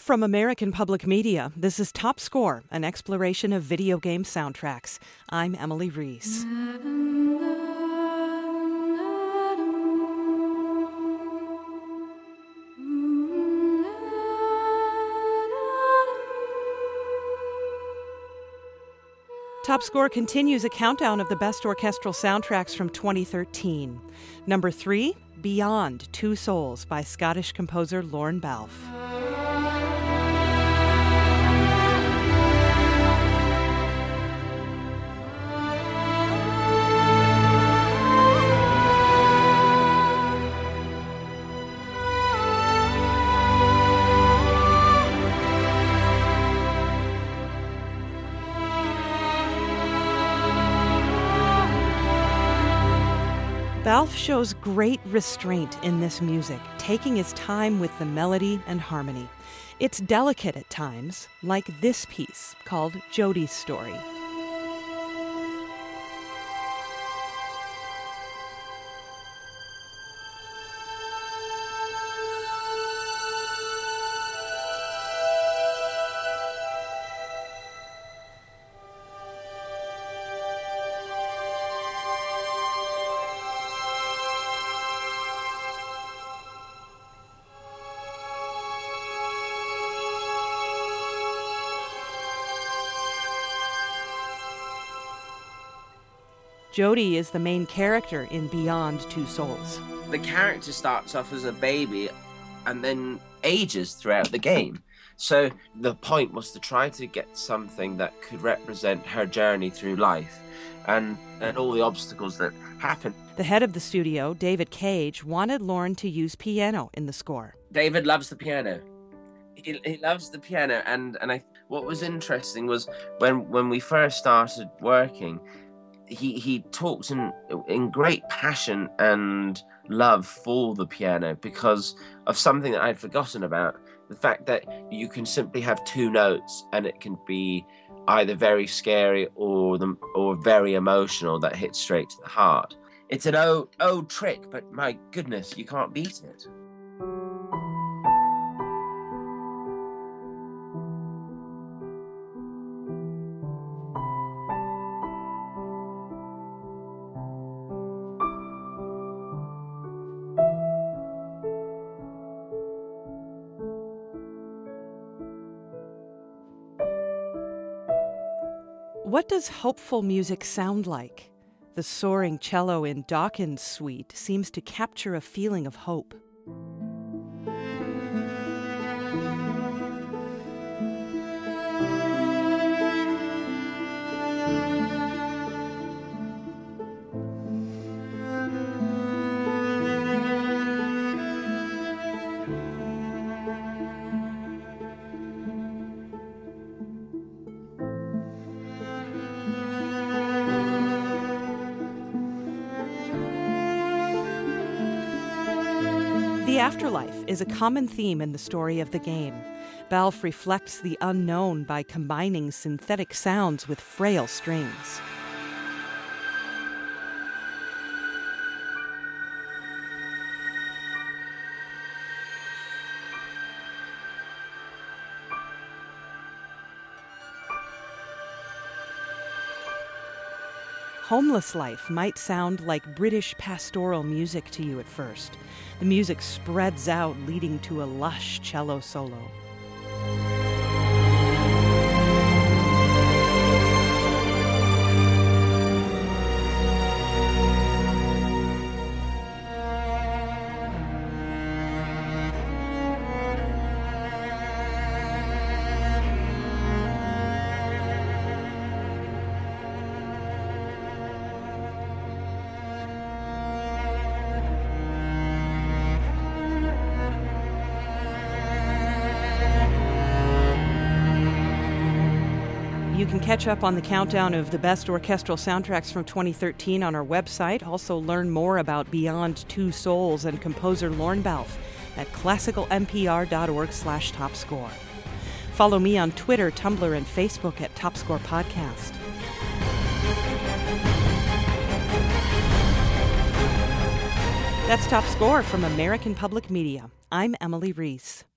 From American Public Media, this is Top Score, an exploration of video game soundtracks. I'm Emily Reese. Top Score continues a countdown of the best orchestral soundtracks from 2013. Number 3, Beyond Two Souls by Scottish composer Lorne Balfe. Balfe shows great restraint in this music, taking his time with the melody and harmony. It's delicate at times, like this piece called Jodi's Story. Jodi is the main character in Beyond Two Souls. The character starts off as a baby and then ages throughout the game. So the point was to try to get something that could represent her journey through life and all the obstacles that happen. The head of the studio, David Cage, wanted Lorne to use piano in the score. David loves the piano. He loves the piano, and what was interesting was when we first started working, he talked in great passion and love for the piano because of something that I'd forgotten about. The fact that you can simply have two notes and it can be either very scary or very emotional that hits straight to the heart. It's an old trick, but my goodness, you can't beat it. What does hopeful music sound like? The soaring cello in Dawkins' Suite seems to capture a feeling of hope. The afterlife is a common theme in the story of the game. Balfe reflects the unknown by combining synthetic sounds with frail strings. Homeless Life might sound like British pastoral music to you at first. The music spreads out, leading to a lush cello solo. You can catch up on the countdown of the best orchestral soundtracks from 2013 on our website. Also learn more about Beyond Two Souls and composer Lorne Balfe at classicalenpr.org/topscore. Follow me on Twitter, Tumblr, and Facebook at Top Score Podcast. That's Top Score from American Public Media. I'm Emily Reese.